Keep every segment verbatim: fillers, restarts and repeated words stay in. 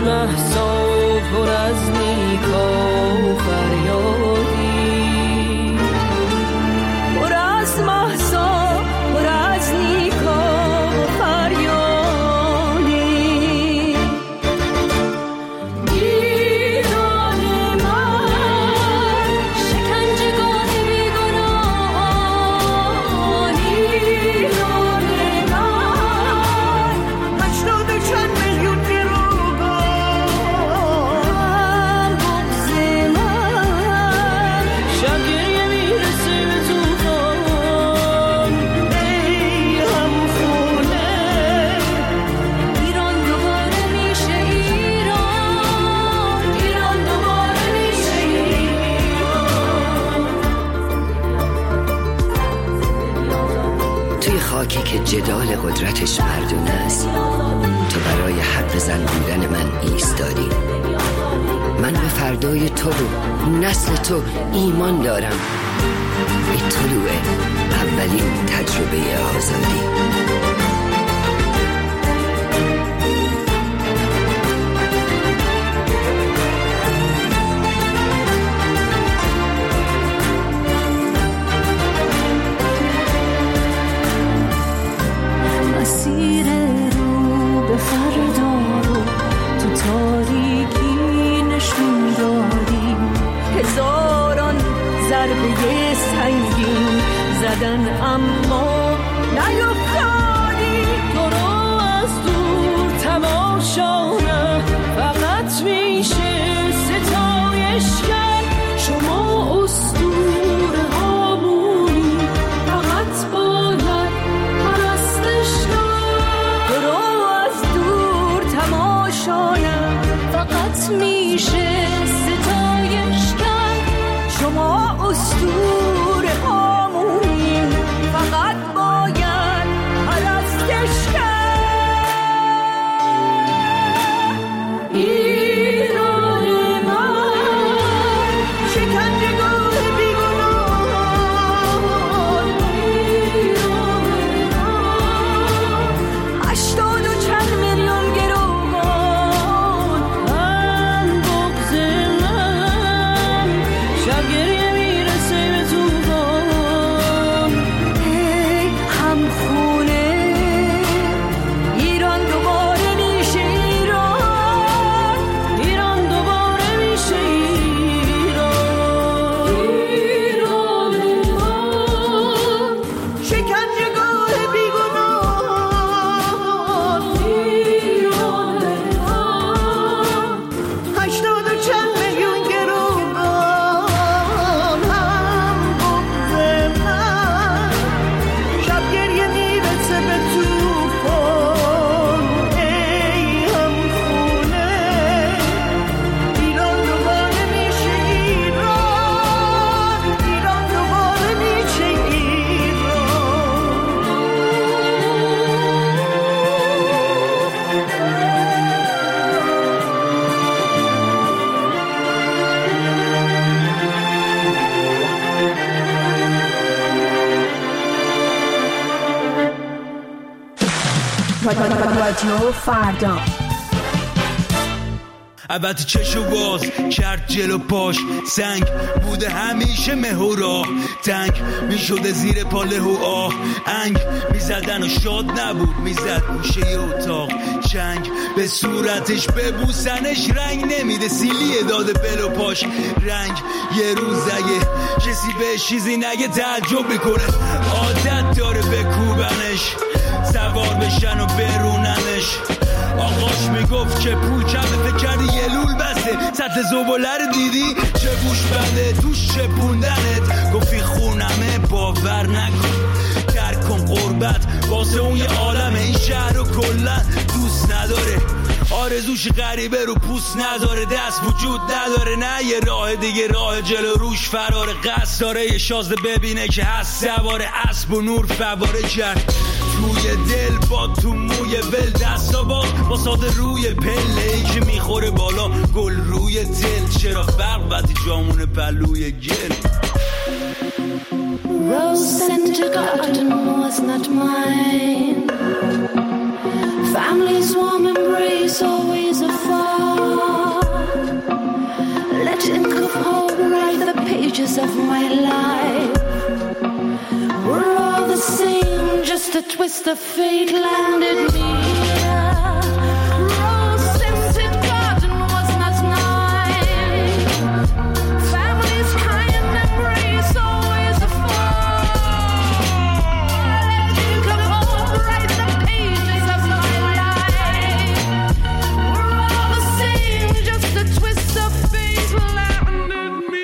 مهسا پر از نیکا و فریادی، پر از مهسا پر از نیکا و فریادی. ایران من شکنجهگاه بیگناهان، ایران من هشتاد و چند میلیون گروگان، بغض من شب گریه میرسه به طوفان. ای همخونه ایران دوباره میشه ایران، ایران دوباره میشه ایران. توی خاکی که جدال قدرتش مردونه است، تو برای حرف زن بودن من ایستادی. من به فردای تو و نسل تو ایمان دارم. به طلوع اولین تجربه آزادی. مسیر رو به فردا رو تو تاریکی نشون دادی، هزاران ضربه سنگین زدن اما نیفتادی. تو رو از دور تماشا فقط میشه ستایش کرد، شما اسطوره هامونی فقط باید پرستش کرد. تو رو از دور تماشا فقط میشه ستایش کرد، شما اسطوره هامونی فقط باید پرستش کرد. ایران من شکنجهگاه بیگناهان، ایران من هشتاد و چند میلیون گروگان، من بغض من شب گریه میرسه به طوفان. ای همخونه ایران دوباره میشه ایران، ایران دوباره میشه ایران. ایران من شکنجهگاه بیگناهان، ایران من هشتاد و چند میلیون گروگان، هم بغض من شب گریه میرسه به طوفان. ای همخونه ایران دوباره میشه ایران، ایران دوباره میشه رادیو فردا. البته چشو باز کرد جلو پاش، سنگ بوده همیشه مه و راه، تنگ میشده زیر پاله و آه، انگ میزدن و شاد نبود، میزد گوشه اتاق چنگ، به صورتش ببوسنش رنگ نمیده، سیلیه داده بلو پاش رنگ. یه روز اگه کسی به چیزی نگه تعجب میکنه، عادت داره بکوبنش، سوار بشن و بروننش. آقاش میگفت که پول کمه، فکر کردی یه لول بسته، سطل زباله رو دیدی چه بوش بنده توش چپوندنت. گفتی خونمه باور نکن، درک کن قربت واسه اون یه عالمه، این شهر رو کلن دوست نداره، آرزوش غریبه رو پوست نداره، دست وجود نداره، نه یه راه دیگه راه جلو روش فراره، قصد داره یه شازده ببینه که هست سوار اسب و نور فواره کرد توی دل با تو موی ول، دستا باز با ساده روی پله ای که میخوره بالا گل روی دل. چرا فرق وقتی جامون پلوی گل. Rose scented garden was not mine, family's warm embrace always afar. pages of my life were all the same, just a twist of fate landed me here. Rose-scented garden was not mine. Family's kind embrace always a fall. Let you come home, write the pages of my life. We're all the same, just a twist of fate landed me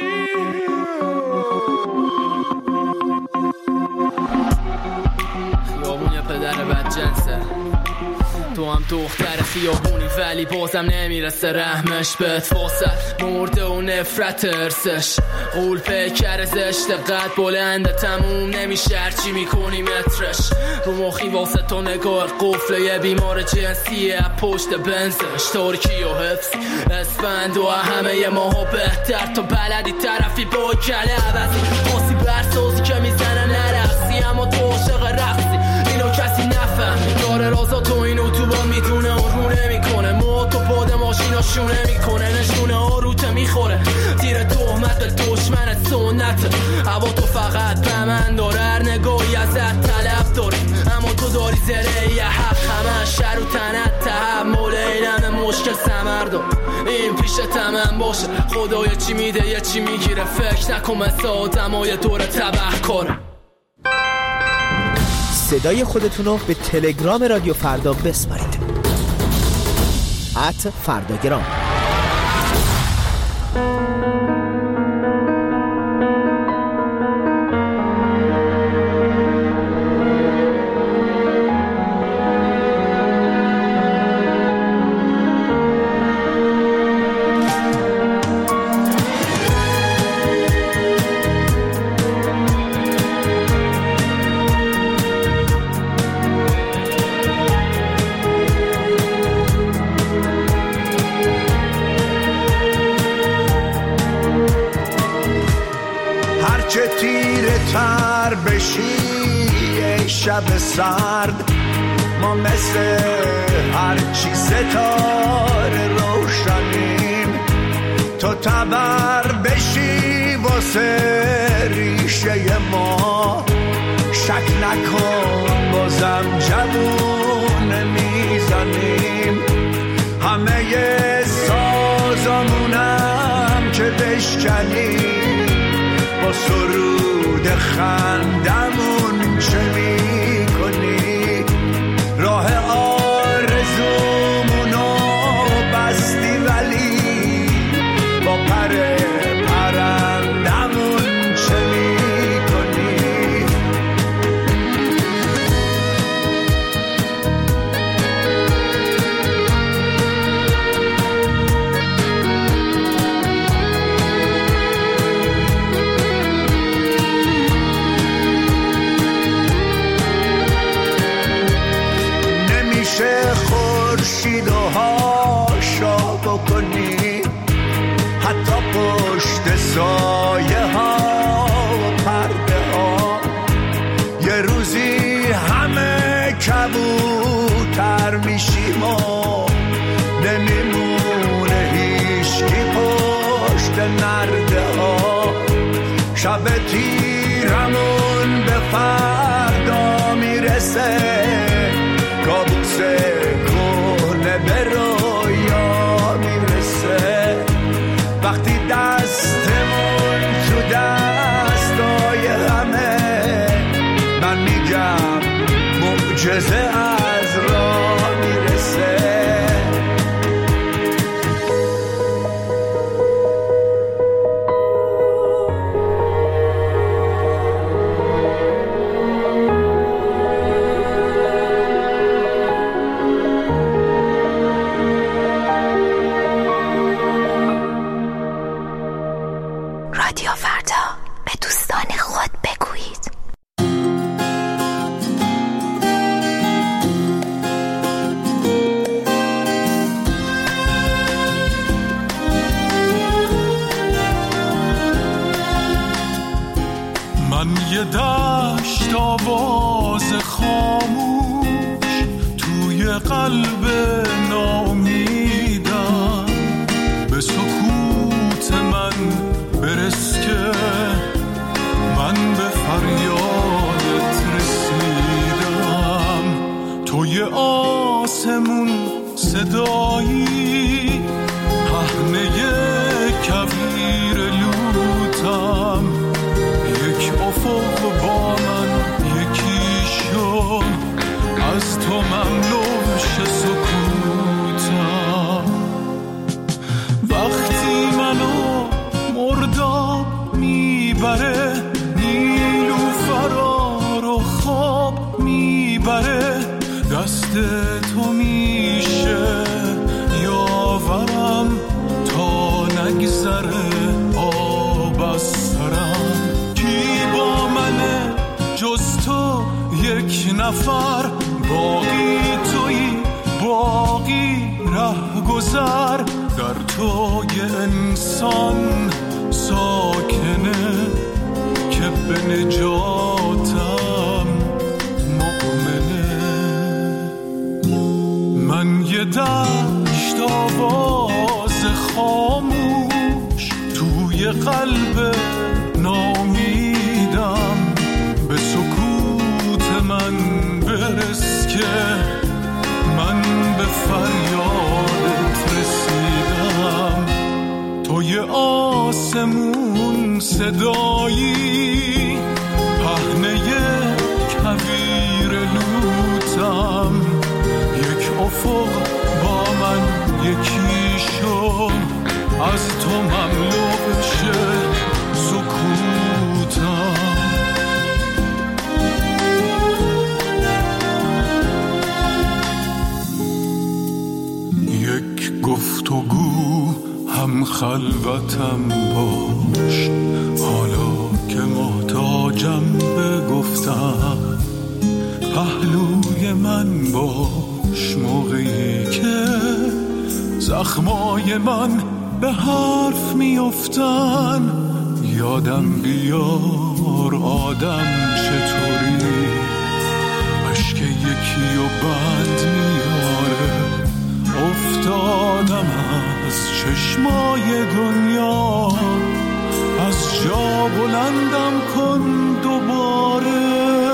خیابون یه پدر بدجنسه، تو هم دختر خیابونی ولی بازم نمیرسه رحمش بهت فاصل مرده و نفرت ارسش قول پیکر زشت قد بلنده تموم نمیشه هرچی میکنی مترش رو مخی واسه تو نگاه قفل یه بیمار جنسیه پشت بنزش ترکی و حفظی اسفند و همه یه ماها بهتر تو بلدی طرفی با کله عوضی خاصی برسازی که میزنه نرقصی اما تو عاشق رقصی اینو کسی نفهم داره رازا تو اینو تو با میدونه اون رو نمیکنه ما تو پاد ماشینا شونه میکنه نشونه آروته میخوره تیر تهمت به دشمنت سنت هوا تو فقط به من داره هر نگاهی ازت طلب داره اما تو داری زره یه حق همه شر و تنت تحمل اینم مشکل سمردار این پیش تمام باشه خدای چی میده یه چی میگیره فکر نکن مثل آدمای دور تبه کاره. صدای خودتونو به تلگرام رادیو فردا بسپارید ات فرداگرام. شب سرد ما مثل هرچی ستاره روشنیم تو تبر بشی واسه ریشه ما شک نکن بازم جوون میزنیم همه سازمونم که بشکنیم با سرود خندمون چه میکنی راه آرزومونو بستی ولی با پر پرندمون چه میکنی خورشید و هاشا بکنی حتی پشت سایه ها و پرده ها یه روزی همه کبوتر میشیم و نمیمونه هیچکی پشت نرده ها شب تیرمون به فردا میرسه کابوس کهنه به رویا میرسه وقتی دستمون تو دستای همه من میگم معجزه از راه میرسه یه دشت آواز خاموش توی قلب نامیدم به سکوت من برس که توی آسمون صدایی، پهنه کویر لوتم، یک افق با من یکی شو، از تو مملوش سکوتم. وقتی منو مرداب میبره، نیلوفرا رو خواب میبره، دست تو میشه یاورم تا نگذره آب از سرم. کی با منه جز تو یک نفر، باقی تویی باقی ره گذر، در تو یه انسان ساکنه که به نجاتم مؤمنه. من یه دشت آواز خاموش توی قلب نامیدم، به سکوت من برس که من به فریادت رسیدم. توی آسمون صدایی، پهنه کویر لوتم، یک افق با من یکی شو، از تو مملو شه سکوتم. یک گفتگو هم خلوتم باش، حالا که محتاجم بگفتم، پهلوی من باش موقعی که زخمای من به حرف میافتن. یادم بیار آدم چطوری، عشق یکی و بند میاره. افتادم از چشمای دنیا، از جا بلندم کن دوباره.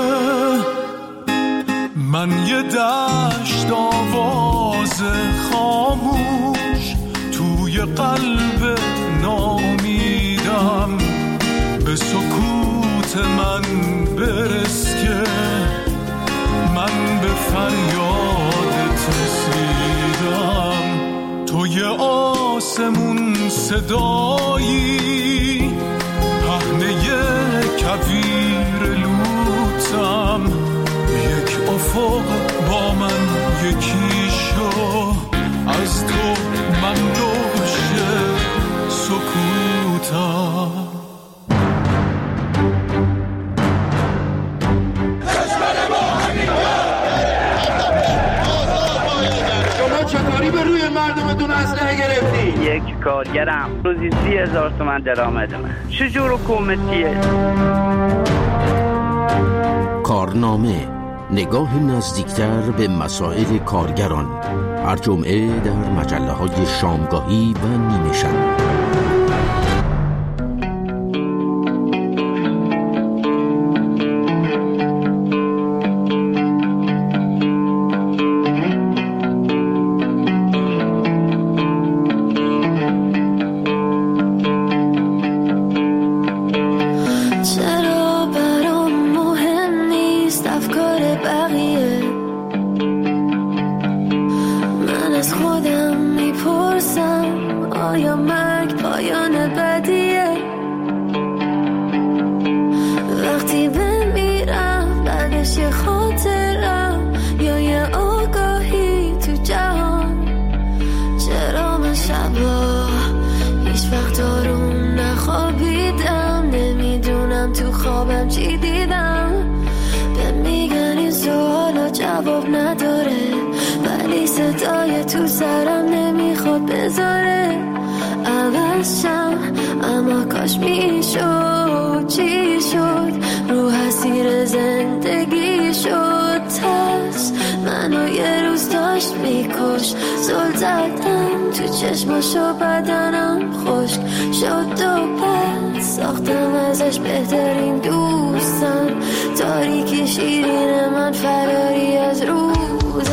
من یه دشت آواز خاموش توی قلب نامیدم، به سکوت من برس که من به فریادت رسیدم. توی آسمون صدایی، پهنه کویر لوتم، یک افق با من یکی شو، از تو مملو شه سکوتم. چطوری به روی مردمتون اسلحه گرفتی؟ یک کارگرم روزی سی هزار تومن درآمد من. چجور حکومتیه؟ کارنامه، نگاه نزدیکتر به مسائل کارگران، هر جمعه در مجله های شامگاهی و نیمه شب. چشماشو بدنم خشک شد و پس ساختم ازش بهترین دوستم. تاریکی شیرین من فراری از روز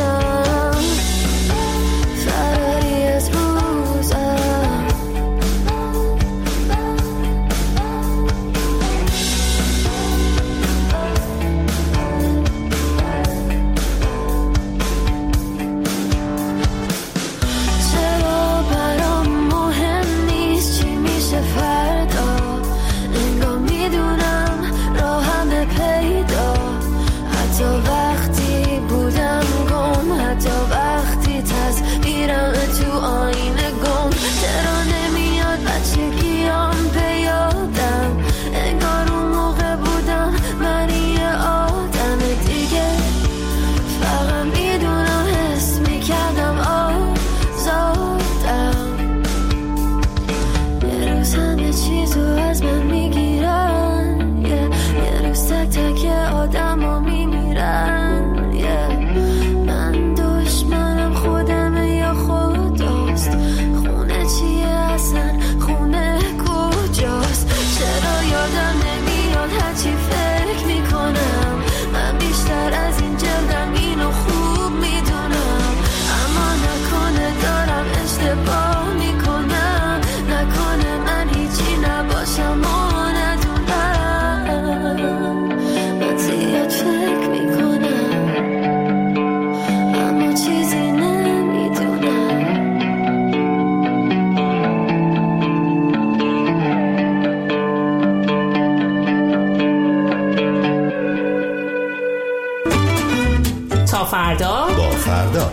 تا فردا با فردا.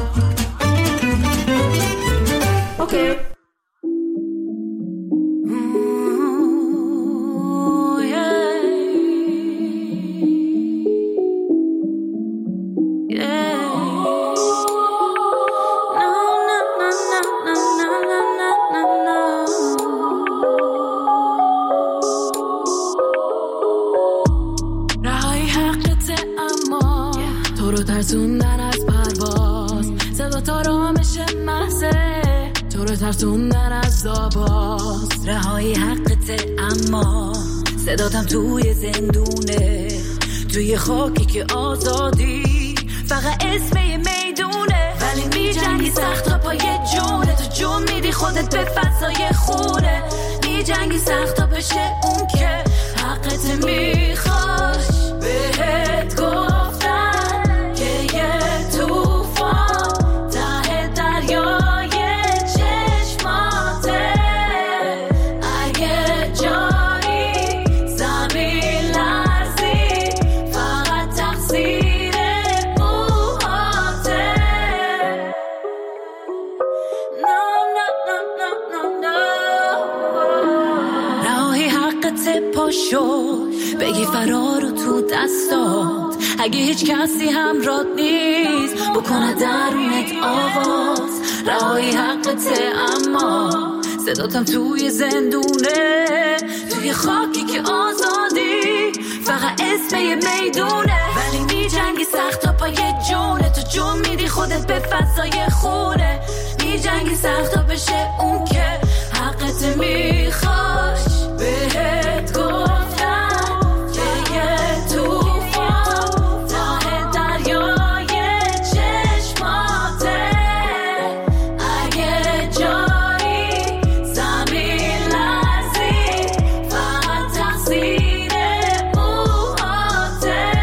اوکی. ترسوندن از پرواز، صدا تا رامش محضه، تو رو ترسوندن از آواز. رهایی حقته اما صداتم توی زندونه، توی خاکی که آزادی فقط اسم یه میدونه. ولی می جنگی سخت تا پای جونه، تو جون میدی خودت به فضای خونه. می جنگی سخت تا بشه اون که حقت میخواش. بهت گفتن که یه توفان ته دریای چشماته. اگه جایی زمین لرزی فقط تقصیر موهاته. No, no, no, no, no, no. رهایی حقت پاشو بگی فرارو تو دستات. اگه هیچ کسی همراهت نیست بکنه درونت آواز. رهایی حقته اما صداتم توی زندونه، توی خاکی که آزادی فقط اسم یه میدونه. ولی می جنگی سخت تا پای جونه، تو جون میدی خودت به فضای خونه. می جنگی سخت تا بشه اون که حقت میخواش. بهت گفتم که یه توفان ته دریای چشماته. اگه جایی زمین لرزی فقط تقصیر موهاته.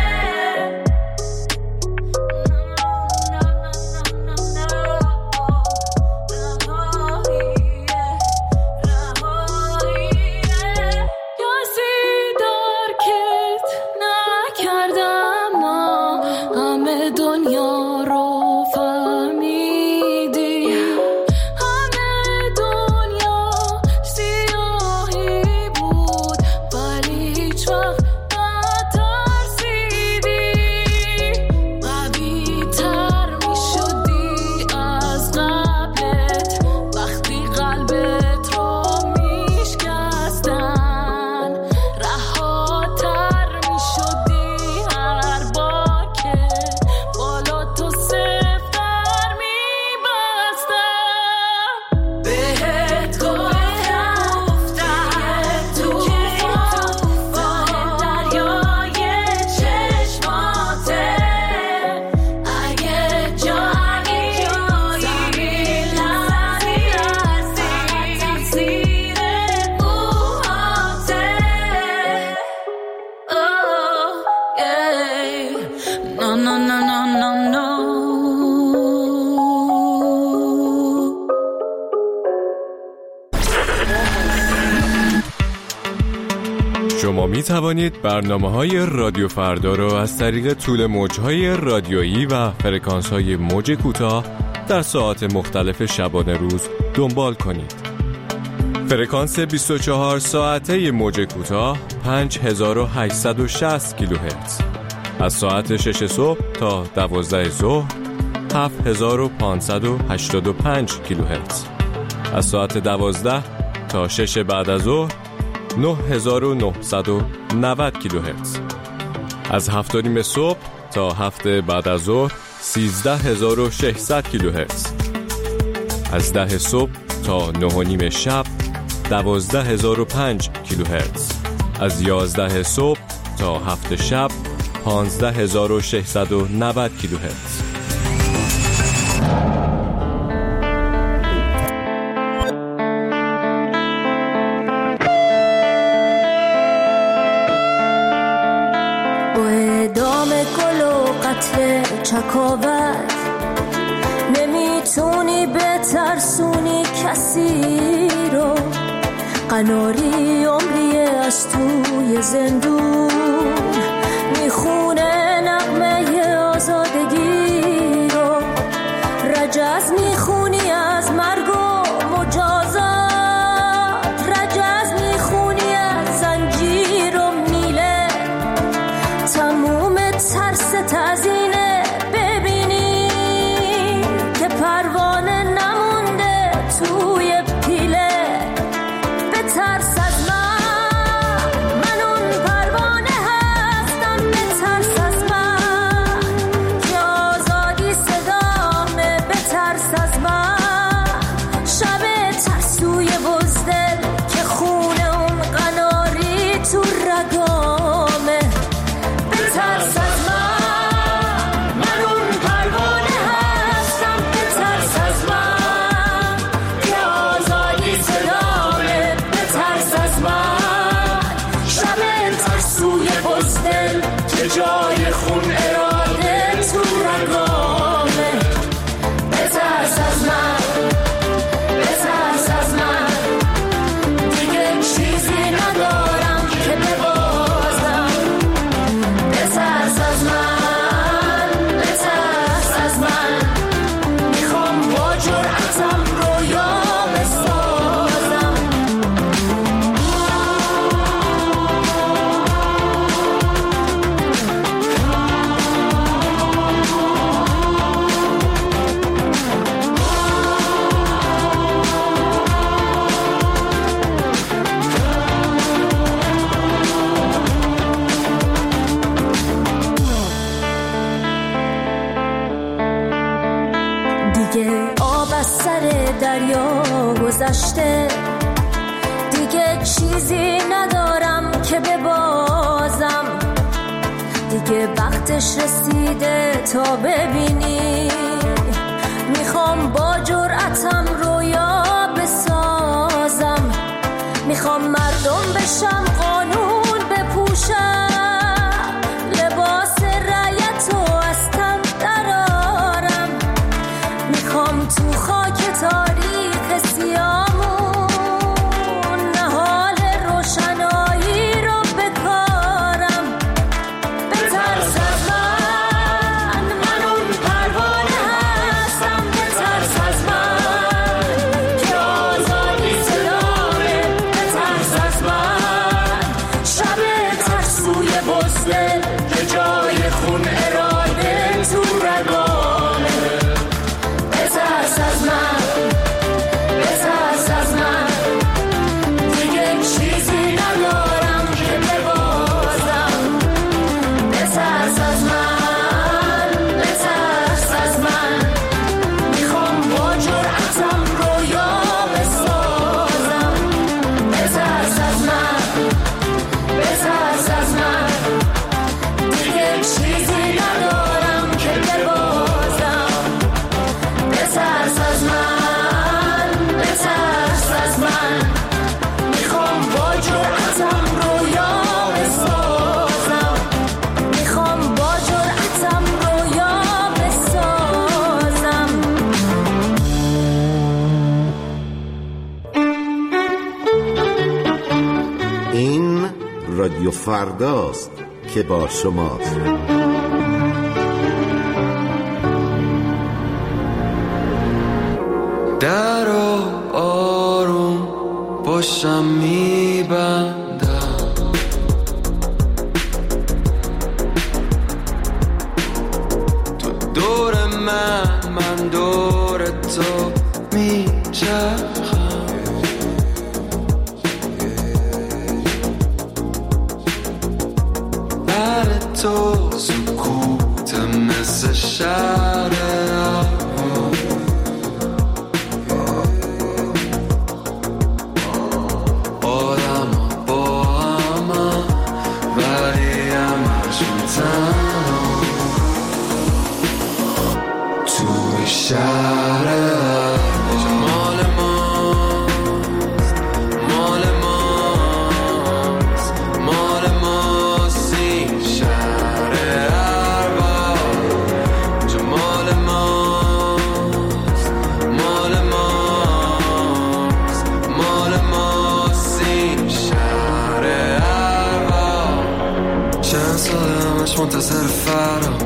کسی درکت نکردم ما همه دنیا رو فهمیدی. همه دنیا سیاهی بود ولی هیچ وقت نترسیدی. قوی تر می شدی از قبلت وقتی قلبت رو می شکستن. رهاتر می شدی هر بار که بالا تو سفتر می بستن. بهت گفتم یه توفان دریای چشماته. اگه جایی زمین لرزی فقط تقصیر موهاته. Oh, yeah. No, no, no, no, no, no. شما می توانید برنامه‌های رادیو فردا را از طریق طول موج‌های رادیویی و فرکانس‌های موج کوتاه در ساعات مختلف شبانه روز دنبال کنید. فرکانس بیست و چهار ساعته موج کوتاه پنج هزار و هشتصد و شصت کیلوهرتز از ساعت شش صبح تا دوازده ظهر هفت هزار و پانصد و هشتاد و پنج کیلوهرتز از ساعت دوازده تا شش بعد از ظهر نه هزار و نهصد و نود کیلوهرتز از هفت و نیم صبح تا هفت بعد از ظهر سیزده هزار و ششصد کیلوهرتز از ده صبح تا نه و نیم شب دوازده هزار و پنج کیلوهرتز از یازده صبح تا هفت شب پانزده هزار و ششصد و نود کیلوهرتز. با اعدام گل و قتل چکاور نمیتونی بترسونی کسی رو. قناری عمریه از توی زندون میخونه نغمه آزادگی رو رجز میخونی از مرگ و مجازات، رجز میخونی از زنجیر و میله، تموم ترس تزینه ببینی که پروانه نمونده توی پیله. به ترس از من، من اون پروانه هستم، به ترس از من که آزادی صدامه، به ترس از من شب ترسوی بزدل که خونه اون قناری تو رگامه. به ترس از من، من اون پروانه هستم، به ترس از من که آزادی صدامه، به ترس از من شب ترسوی بزدل که جای خون اراده تو رگامه. به ترس از من، به ترس از من دیگه چیزی ندارم که ببازم. به ترس از من، به ترس از من میخوام با جرأتم رویا بسازم. دیگه آب از سر دریا گذشته، دیگه چیزی ندارم که ببازم. دیگه وقتش رسیده تا ببینی، میخوام با جرأتم رویا بسازم. میخوام مردم بشم، قانون بپوشم، لباس رعیت و از تن درارم. میخوام تو خاک تاریخ سیامون نهال روشنایی رو بکارم. به ترس از من، من اون پروانه هستم، به ترس از من که آزادی صدامه، به ترس از من شب ترسوی بزدل که جای خون اراده تو رگامه. به ترس از من، به ترس از من دیگه چیزی ندارم که ببازم. به ترس از من، به ترس از من میخوام با جرأتم رویا بسازم. به ترس از من، به ترس از من دیگه چیزی ندارم که ببازم. به ترس از من، به ترس از من میخوام با جرأتم رویا بسازم. میخوام با جرأتم رویا بسازم. این رادیو فرداست که با شماست. در آروم پشتم میبندم، تو دور من، من دور تو میچرخم. بر تو سکوت مثل شهر منتظر فردا،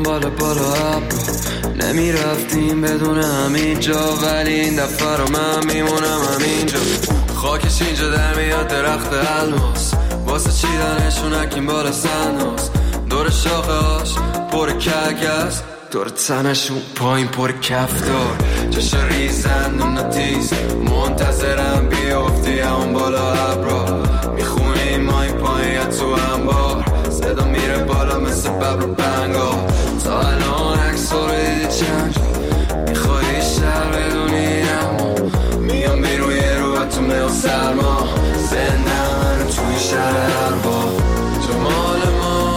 بالا بالا ابرا نمیرفتیم بدون همین جا، ولی این دفعه رو من میمونم همینجا. خاکش اینجا در میاد درخت الماس، واسه چیدنشون اکیم بالا سناس، دور شاخه هاش پر کرگس، دور تنشون پایین پر کفتار، جاش ریزن و نتیز منتظرم بیافتی همون بالا ابرا. میخونیم ما این پایین تو انبار، صدا میره بالا مثل ببر و بنگا. تا الان عکس ها رو دیدی چند جا، میخوایی شهر بدونی اما میام بیرون یه رو تو مه و سرما، زنده من توی شهر اربا. تو مال ما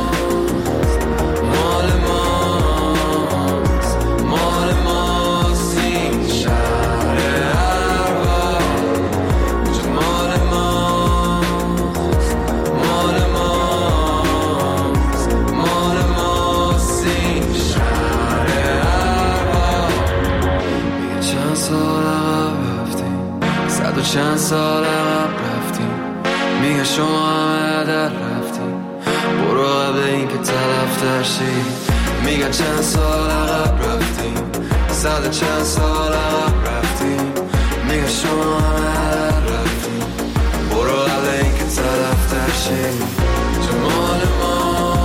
مال ماست، مال ماست این شهر اربا. تو مال ماست مال ماست، مال ماست این شهر اربا. میگه چند سال عقب رفتیم، صد و چند سال عقب رفتیم، میگه شما همه در رفتیم، برو قبل این که تلف ترشی. میگه چند سال عقب رفتیم، صد و چند سال عقب رفتیم، میگه شما همه در رفتیم، برو قبل این که تلف ترشی. تو مال ما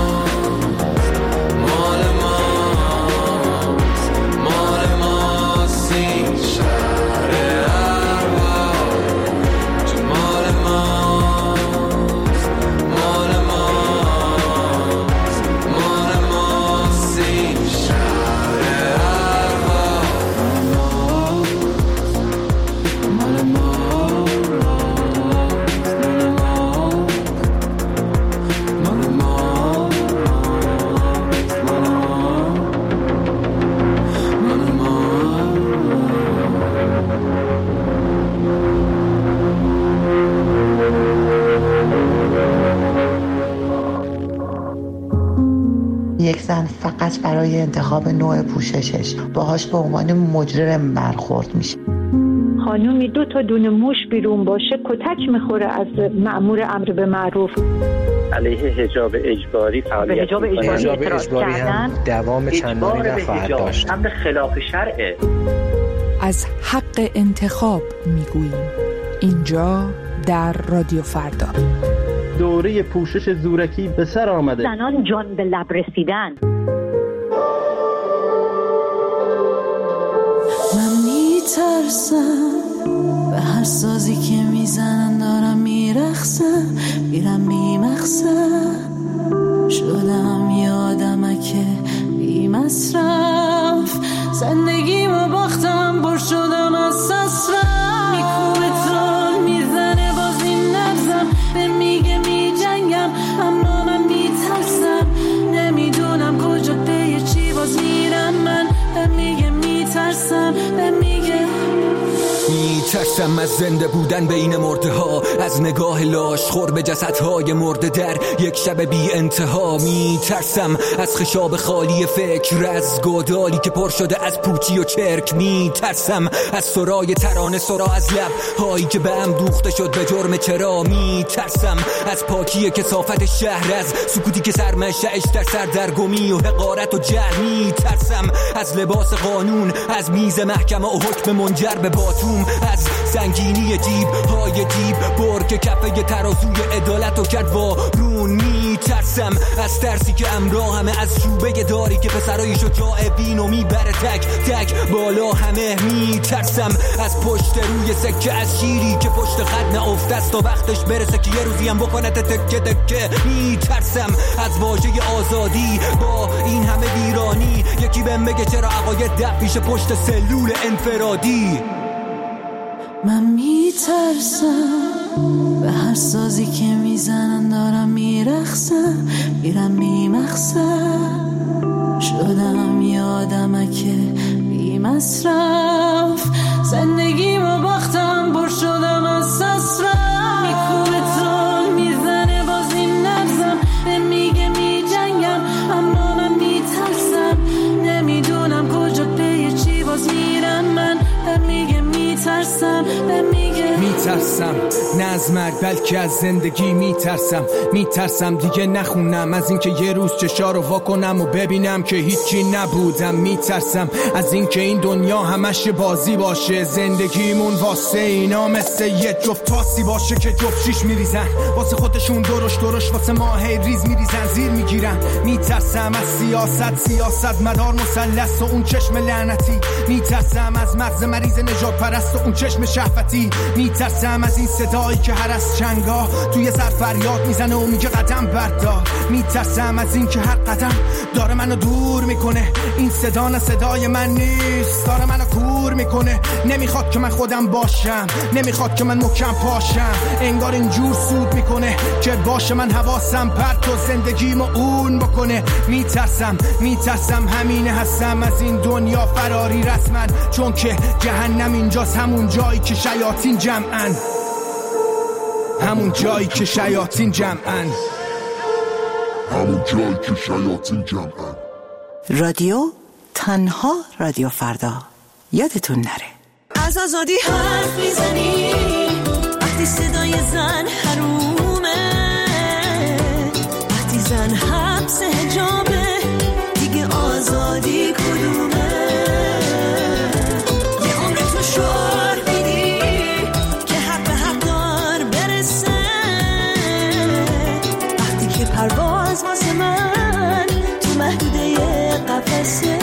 مال ماست، مال ماست این شهر اربا. تو مال ماست مال ماست، مال ماست این شهر اربا. مال ماست مال ماست، مال یک زن فقط برای انتخاب نوع پوششش باهاش به عنوان مجرم برخورد میشه. خانومی دو تا دونه موش بیرون باشه کتک میخوره از مأمور امر به معروف. علیه حجاب اجباری فعالیت حجاب اجباری اعتراض کردن، دوام چندانی نخواهد داشت. امر خلاف شرعه. از حق انتخاب میگوییم اینجا در رادیو فردا. دوره پوشش زورکی به سر آمده. زنان جان به لب رسیدن. من میترسم به هر سازی که میزنن دارم میرخصم، میرم میمخصم، شدم یادمکه بی مصرف، زندگیمو باختم بر شدم از سسرم، میکوبه تون میزنه باز این نبزم، به میگه میجنگم اما من میترسم، نمیدونم کجا به چی باز میرم من، به میگه میترسم، به میگه میترسم از زنده بودن بین مرده ها، از نگاه لاش خور به جسدهای مرده در یک شب بی انتها. میترسم از خشاب خالی فکر، از گودالی که پر شده از پوچی و چرک. میترسم از سرای ترانه سرا، از لب هایی که به هم دوخته شد به جرم چرا. میترسم از پاکی کثافت شهر، از سکوتی که سرمنشأش در سردرگمی و حقارت و جهل. میترسم از لباس قانون، از میز محکمه و حکم منجر به باتوم، از سنگینی جیب های دیب بر که کفه ترازوی عدالت و کرد وارون. میترسم از ترسی که امرا همه، از شوبه داری که پسرای شجاع بینو میبره تک تک بالا همه. میترسم از پشت روی سکه، از شیری که پشت خط نافته است تا وقتش برسه که یه روزی هم بکنت تکه تکه. میترسم از واژه آزادی با این همه ویرانی، یکی بهم بگه چرا عقاید دف پیش پشت سلول انفرادی. من میترسم به هر سازی که میزنن دارم میرخصم، میرم میمخصم، شدم یادمکه بی مصرف، زندگیمو باختم بر شدم از سسرم، میکوبه تون میزنه باز این نبزم، به میگه میجنگم اما من میترسم، نمیدونم کجا به چی باز میرم من، به میگه میترسم، به میگه میترسم نه از مرگ بلکه از زندگی میترسم. میترسم دیگه نخونم از اینکه یه روز چشا رو وا کنم و ببینم که هیچی نبودم. میترسم از اینکه این دنیا همش بازی باشه، زندگیمون واسه اینا مثل یه جفت تاسی باشه که جفت شیش میریزن واسه خودشون، درش درش واسه ما هی ریز میریزن زیر میگیرن. میترسم از سیاست، سیاست مدار مثلث و اون چشم لعنتی. میترسم از مغز مریض نجات پرست و اون چشم شهوتی. میترسم از این صدایی که هر از چنگا توی سر فریاد میزنه و میگه قدم بردار. میترسم از این که هر قدم داره منو دور میکنه، این صدا نه صدای من نیست، داره منو کور میکنه. نمیخواد که من خودم باشم، نمیخواد که من محکم پاشم، انگار اینجور سود میکنه که باشه من حواسم پرت و زندگیمو اون بکنه. میترسم میترسم همینه هستم از این دنیا فراری رسمن، چون که جهنم اینجاست، همون جایی که شیاطین جمعن، همون جایی که شیاطین جمعن، همون جایی که شیاطین جمعن. رادیو تنها رادیو فردا، یادتون نره. از آزادی حرف میزنی وقتی صدای زن حرومه، وقتی زن حبس حجابه دیگه آزادی کدومه؟ یه عمر تو شعار میدی که حق به حق دار برسه، وقتی که پرواز واسه من تو محدوده قفسه.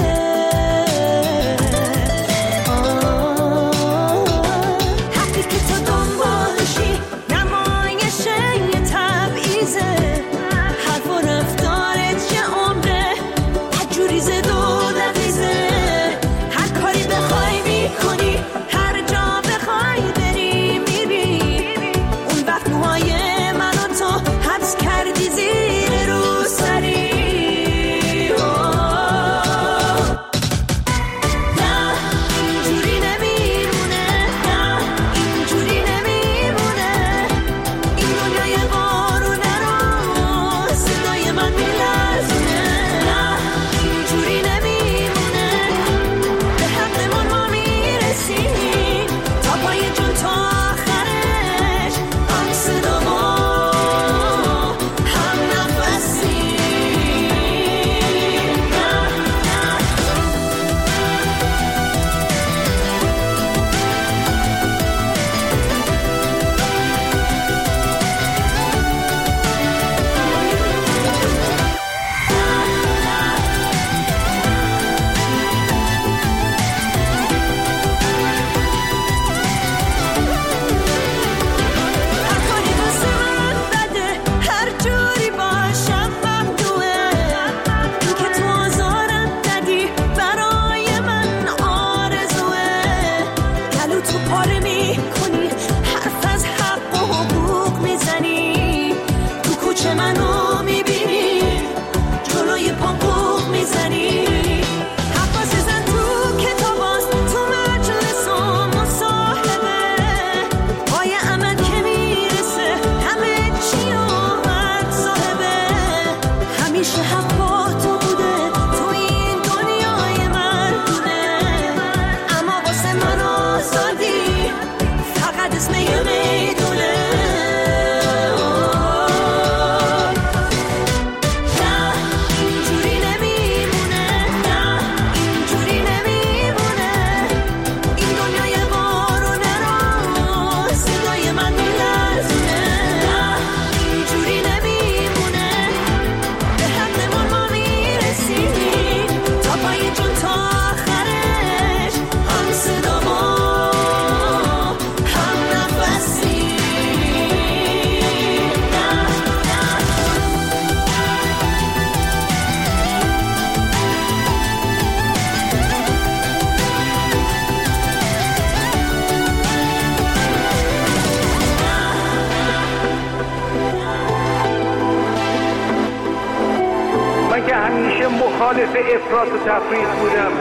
مخالف افراط و تفریط بودم.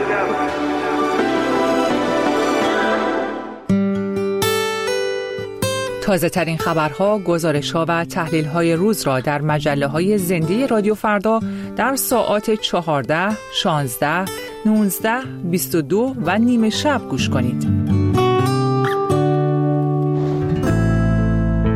تازه ترین خبرها، گزارش‌ها و تحلیل‌های روز را در مجله‌های زنده رادیو فردا در ساعات چهارده، شانزده، نوزده، بیست و دو و نیمه شب گوش کنید.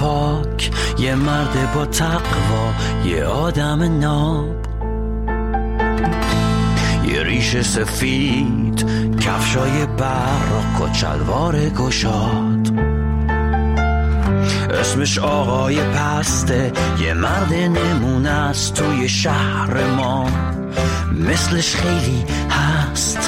پاک، یه مرد با تقوا، یه آدم ناب، یه ریش سفید، کفشای براق و چلوار گشاد. اسمش آقای پسته، یه مرد نمونه است توی شهر ما، مثلش خیلی هست.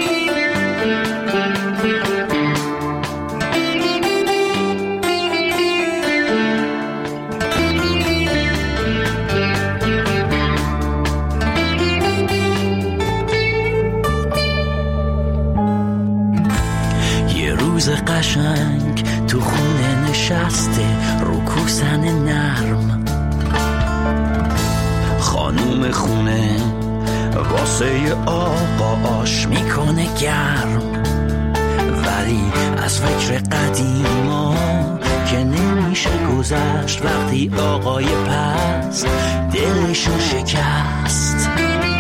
قشنگ تو خونه نشسته رو کوسن نرم، خانوم خونه واسه آقا آش میکنه گرم، ولی از فکر قدیما که نمیشه گذشت وقتی آقای پس دلشو شکست.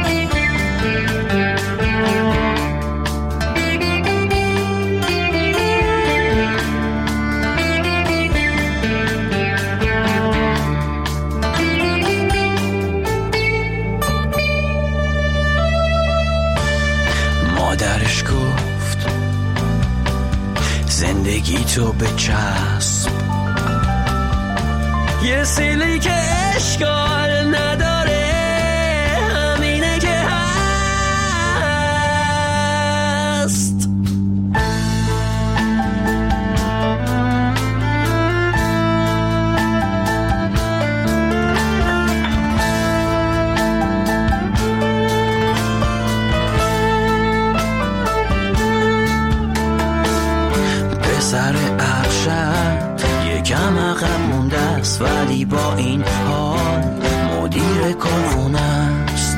مادرش گفت زندگی تو به چسب، یه سیلی که اشکال نداره، همینه که هست. سر ارشد یکم عقب مونده است، ولی با این حال مدیر کارخونه است.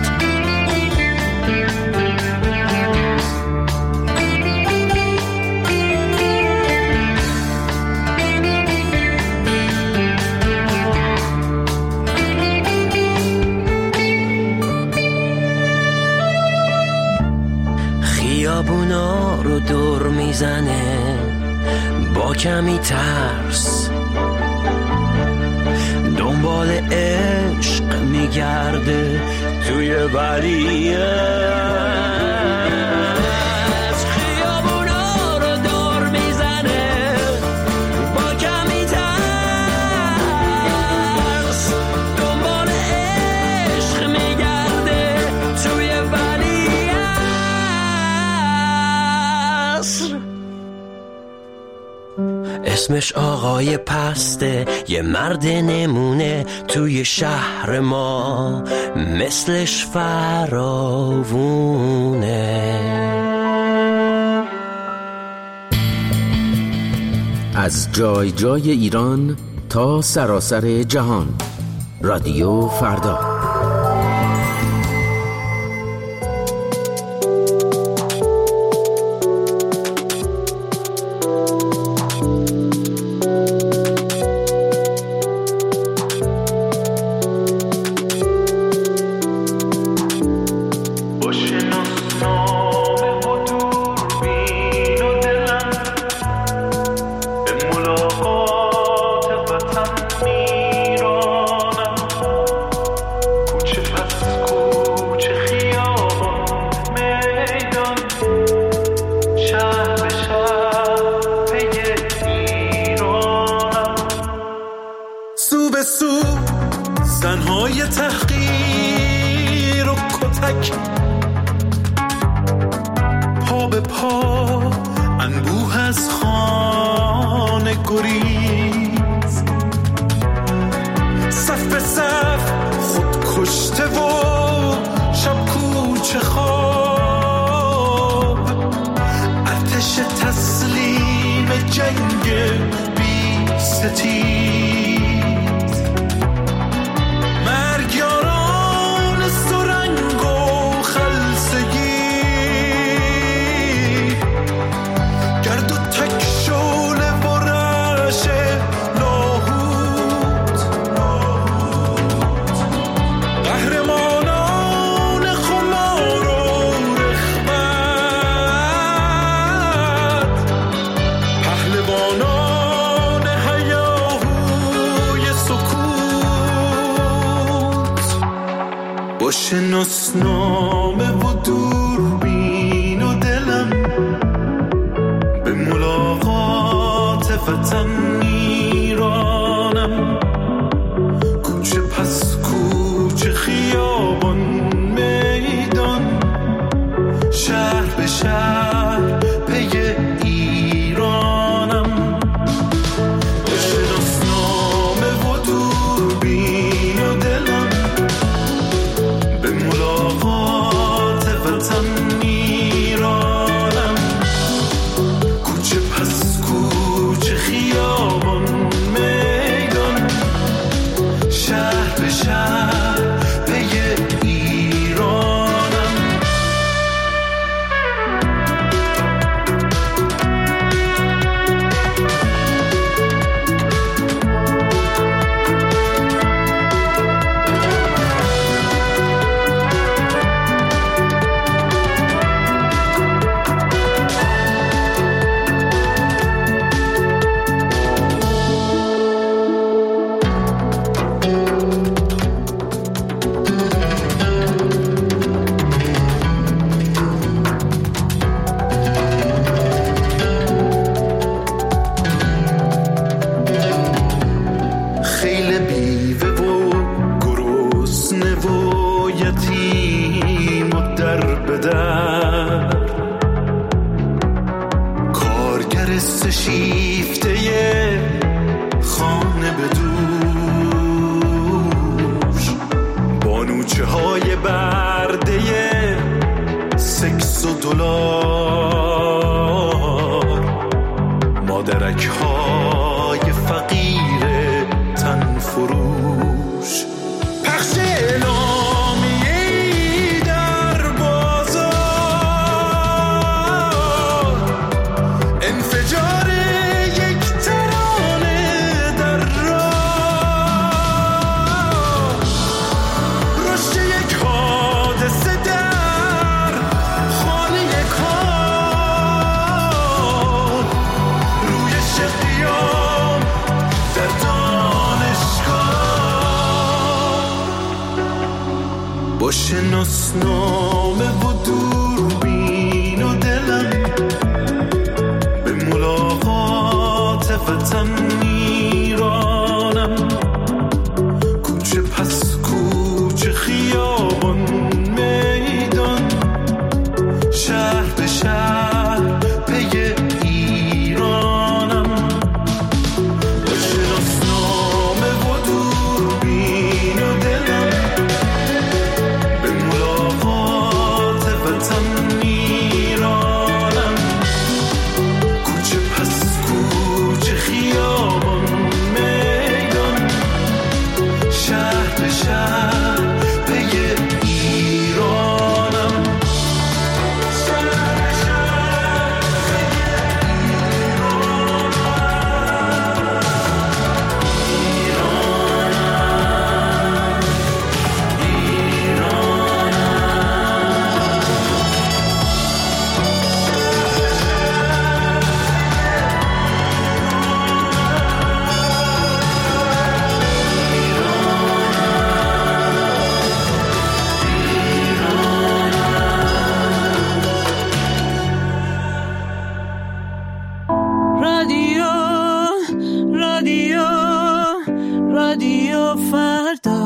خیابونا رو دور میزنه با کمی ترس، دنبال عشق میگرده توی ولیه. خیابونا رو دور میزنه با کمی ترس، دنبال عشق میگرده توی ولیه. اسمش آقای پسته، یه مرد نمونه توی شهر ما، مثلش فراوونه. از جای جای ایران تا سراسر جهان، رادیو فردا. زنهای تحقیر و کتک، پا به پا انبوه از خانه گریز، صف به صف خود کشته و شب کوچه خواب، ارتش تسلیم جنگ بی ستیز. پهلوانان هیاهو نامه و دوربین و دلم به ملاقات وطن میرانم. کوچه پس کوچه، خیابان میدان، شهر به شهر پی ایرانم. بشناس نامه و دوربین و دلم به ملاقات وطن میرانم. کوچه پس کوچه، خیابان میدان، شهر به شهر پی ایرانم. خیل بیوه و گرسنه و یتیم و در به در، کارگر سه شیفته خانه به دوش، بانوچه های برده سکس و دلار، مادرک های فقیر تن فروش. پخش اعلامیه‌ای در بازار، انفجار یک ترانه در راه، رشد یک حادثه در خانه کار، روی شقیام در با شناسنامه و دوربین و دلم به ملاقات وطن میرانم. کوچه پس کوچه، خیابان میدان، شهر به شهر پی ایرانم. با شناسنامه و دوربین و دلم به ملاقات وطن میرانم. کوچه پس کوچه، خیابان میدان، شهر به شهر پی ایرانم. رادیو رادیو رادیو فردا.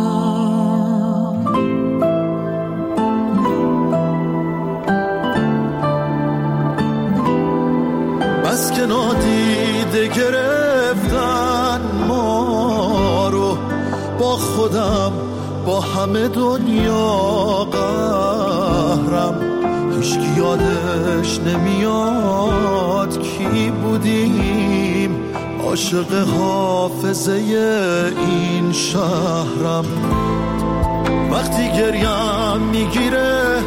بس که نادیده گرفتن ما رو، با خودم با همه دنیا قهرم. هیچکی یادش نمیاد کی بودیم، عاشق حافظه این شهرم. وقتی گریم میگیره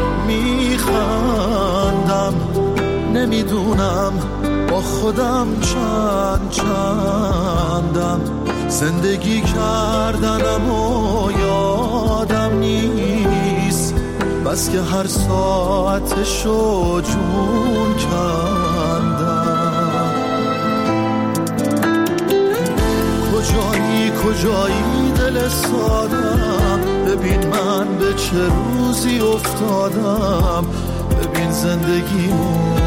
میخندم، نمیدونم با خودم چند چندم. زندگی کردنم و یادم نیست، بس که هر ساعتشو جون کندم. کجایی کجایی دل سادم، ببین ببین من به چه روزی افتادم، ببین زندگیمو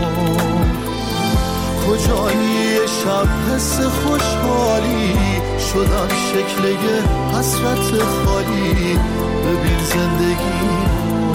کجایی شب حس خوشحالی شدم شکل یه حسرت خالی، ببین زندگیمو.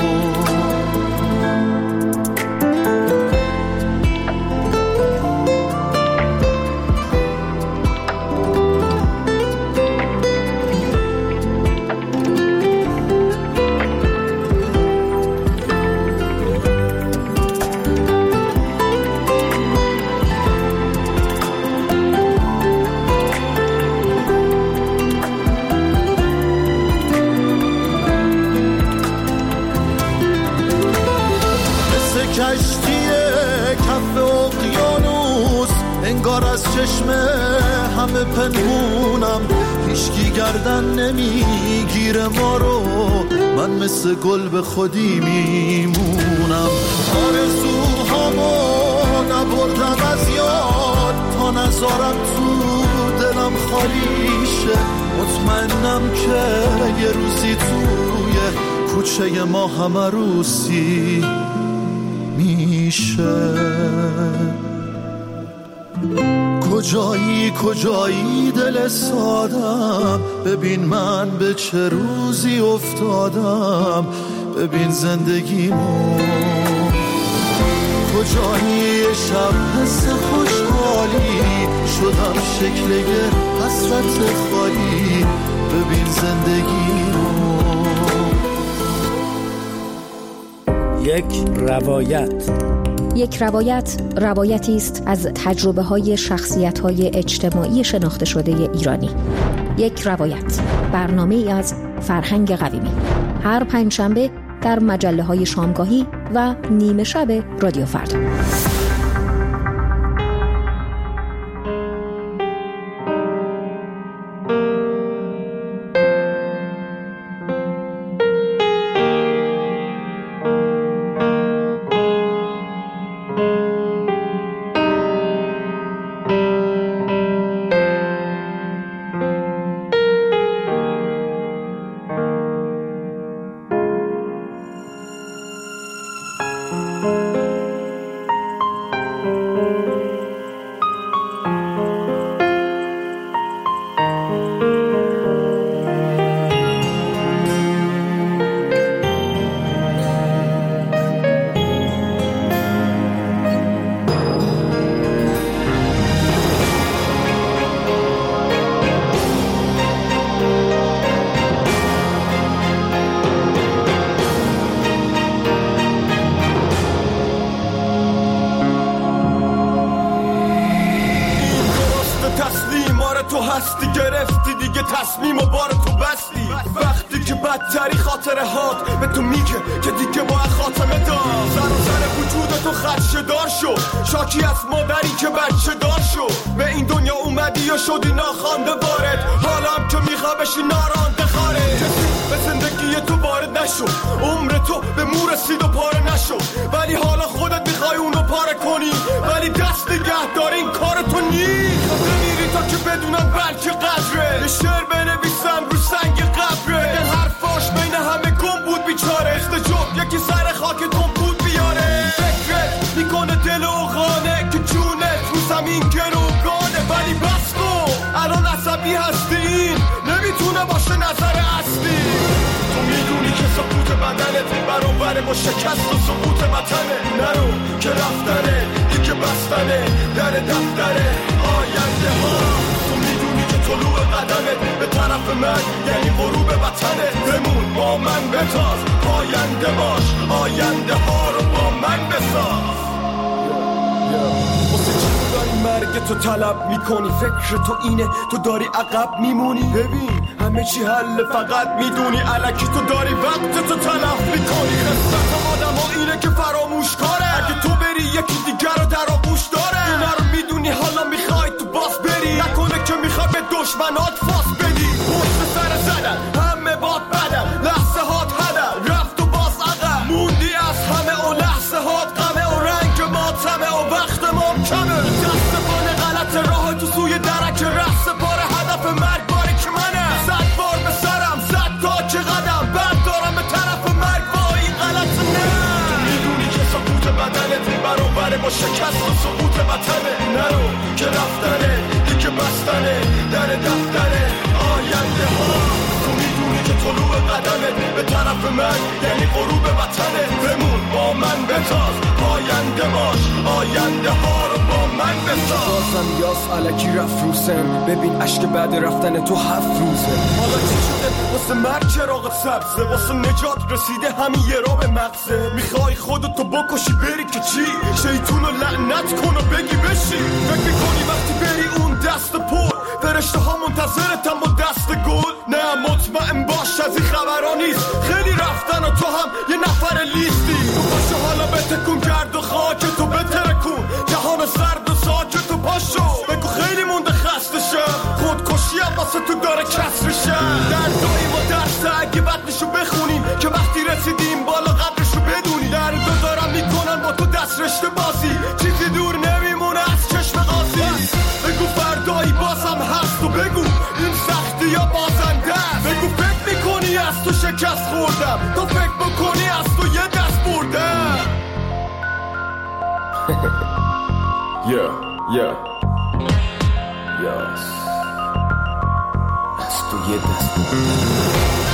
از چشم همه پنهونم، هیچکی گردن نمیگیره ما رو، من مثل گل به خودی میمونم. آرزوهامو نبردم از یاد تا نذارم تو دلم خالی شه، مطمئنم که یه روزی توی کوچه ما همه روزی میشه. کجایی کجایی دل سادم، ببین من به چه روزی افتادم، ببین زندگیمو کجایی شب حس خوشحالی شدم شکل یه حسرت خالی، ببین زندگیمو. یک روایت. یک روایت روایتی است از تجربه های شخصیت های اجتماعی شناخته شده ایرانی. یک روایت، برنامه ای از فرهنگ قویمی، هر پنجشنبه در مجله های شامگاهی و نیمه شب رادیو فردا. تصمیم و بار تو بستی، وقتی که بدتری خاطره هات به تو میگه که دیگه باید خاتمه دار. سر و سر وجود تو خدشه دار شو، شاکی از مادری که بچه دار شو. به این دنیا اومدی و شدی ناخوانده وارد، حالا هم که میخوا بشی نارانده خارج. کسی به زندگی تو وارد نشو، عمر تو به مو رسید و پاره نشو، ولی حالا خودت میخوای اونو پاره کنی، ولی دست نگه دار این کار تو نیست. نمیری تا که بدونن بلکه قدره، یه شعر بنویسم رو سنگ قبره. این حرفاش بین همه گم بود بیچاره، استجاب یکی سر خاک گم بود بیاره. فکرت میکنه دل و خانه که جونت رو زمین گروگانه، ولی بس کن الان عصبی هستی، این نمیتونه باشه نظر اصلی. تو میدونی که سقوط بدنت برابر با شکست و سقوط وطنه. نرو که رفتنه دیگه بستنه در دفتره آینده ها. تو میدونی که طلوع قدمت به طرف من یعنی غروب وطنه. بمون با من بتاز، آینده باش، آینده ها رو با من بساز. واسه چی داری مرگ تو طلب میکنی؟ فکر تو اینه تو داری عقب میمونی؟ ببین همه چی حل فقط میدونی، الکی تو داری وقت تو تلف میکنی. خصلت آدم ها اینه که فراموش کاره، اگه تو بری یکی دیگر رو در آغوش داره. اینه رو میدونی حالا میخوای تو باز بری، نکنه که میخوای به دشمنات فاس بدی. پشت سر زدن همه باد بدن، لحظه هات هدن رفت و باز عقب موندی از همه و لحظه هات غمه و رنگ ماتمه و وقت ما کمه. دست بان غلط راه تو سوی درک رست بار هدف مرگ باری که منه. صد بار به سرم زد تا که قدم بعد شکست و سقوط وطنه. نرو که رفتنه دیگه بستنه در دفتره آینده ها. تو میدونی که طلوع قدمت به طرف من یعنی غروب وطنه. بمون با من بتاز آینده باش آینده ها رو با من بساز. بازم یاس علکی رفت روسن ببین عشق بعد رفتن تو هفت روزه. حالا چی شده واسه مرگ چراغ سبزه واسه نجات رسیده همین یه را به مغزه. میخوای خودتو بکشی بری که چی شیطونو لعنت کن و بگی بشی. فکر میکنی وقتی بری اون دست پر فرشته ها منتظرتم با دست گل. نه مطمئن باش از این خبرها نیست خیلی رفتن و تو هم یه نفر لیستی. تو پاشو حالا بتکون کرد و خاک تو بترکون جهان سرد و ساکت و پاشو بگو خیلی مونده خسته شم خودکشی هم واسه تو داره کسر شم. دردایی و درسته اگه بدنشو بخونیم که وقتی رسیدیم بالا قدرشو بدونی. دردو دارم میکنن با تو دست رشته بازی چیزی دور نمیمونه از چشم قاضی. بگو فردایی بازم هست و بگو این سختی یا بازنده است. بگو فکر میکنی از تو شکست خوردم تو فکر بکنی از تو یه دست بردم. یا یا یاس از تو یه دست بردم.